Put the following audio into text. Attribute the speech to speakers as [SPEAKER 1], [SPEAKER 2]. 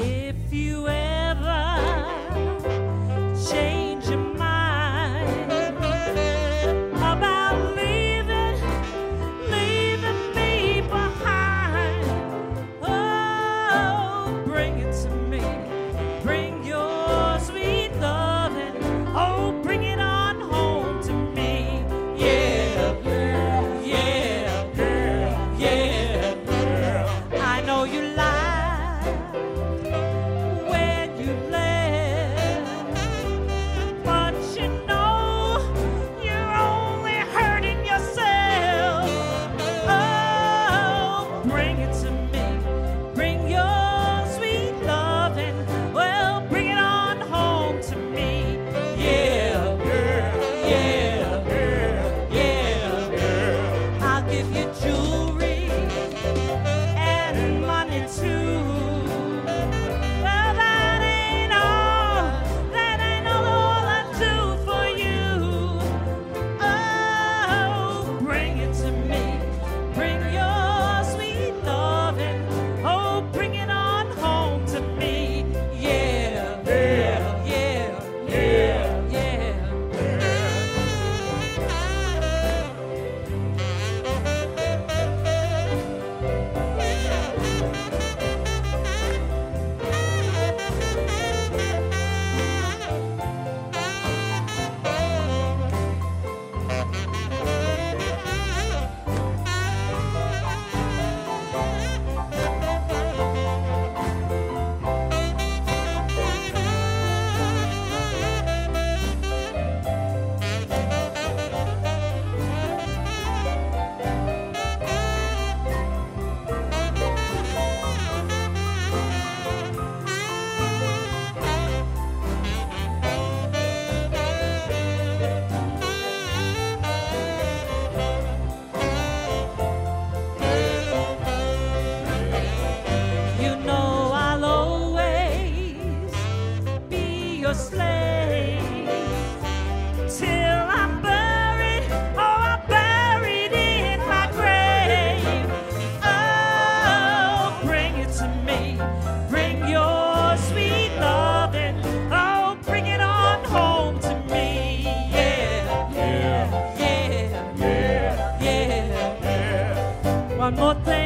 [SPEAKER 1] If you ever change your mind about leaving me behind, oh, bring it to me. Bring your sweet loving. Oh, bring it on home to me. Yeah, girl, yeah, girl, yeah, girl. I know you lied when you left, but you know you're only hurting yourself. Oh, bring it to me. Bring your sweet loving. Well, bring it on home to me. Yeah, girl, yeah, girl, yeah, girl. I'll give you jewelry and money too. Well, that ain't all I do for you. Oh, bring it to me. Bring your sweet loving. Oh, bring it on home to me. Yeah, yeah, yeah, yeah, yeah. You know I'll always be your slave till I'm buried, oh, I'm buried in my grave. Oh, bring it to me. Bring your sweet loving. Oh, bring it on home to me. Yeah, yeah, yeah, yeah, yeah. One more thing.